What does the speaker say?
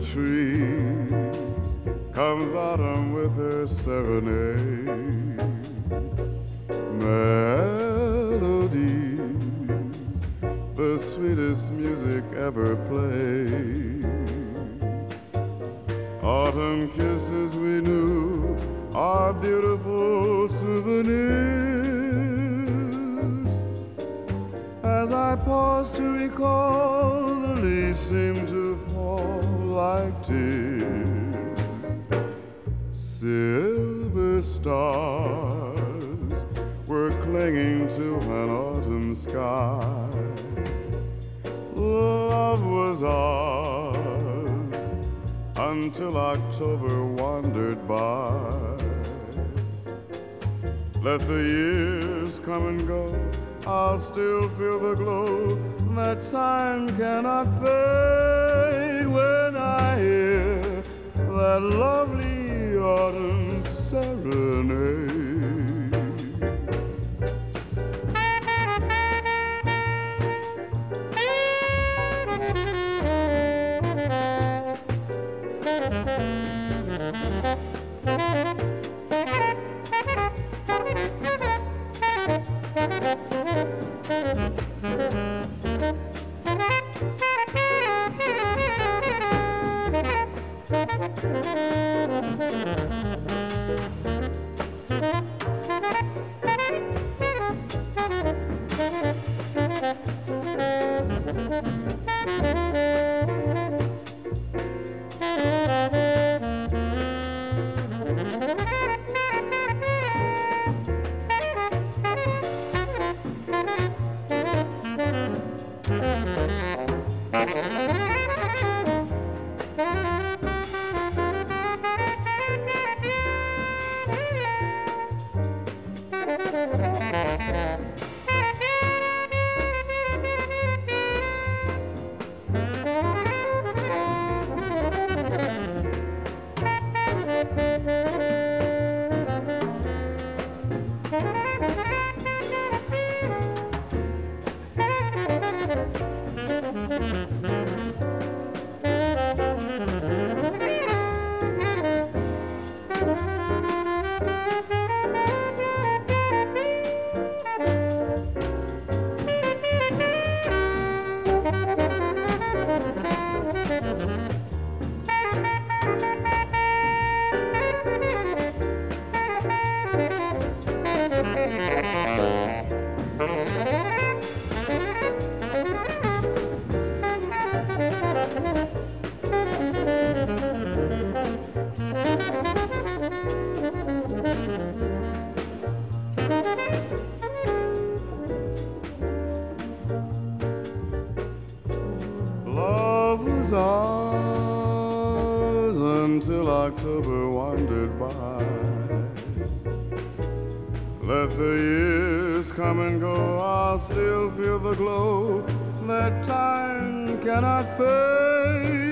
trees comes autumn with her serenade. Melodies, the sweetest music ever played. Autumn kisses we knew are beautiful souvenirs. As I pause to recall, the leaves seem to fall like tears. Silver stars were clinging to an autumn sky. Love was ours until October wandered by. Let the years come and go, I'll still feel the glow that time cannot fade when I hear that lovely autumn serenade. Ours until October wandered by. Let the years come and go, I'll still feel the glow that time cannot fade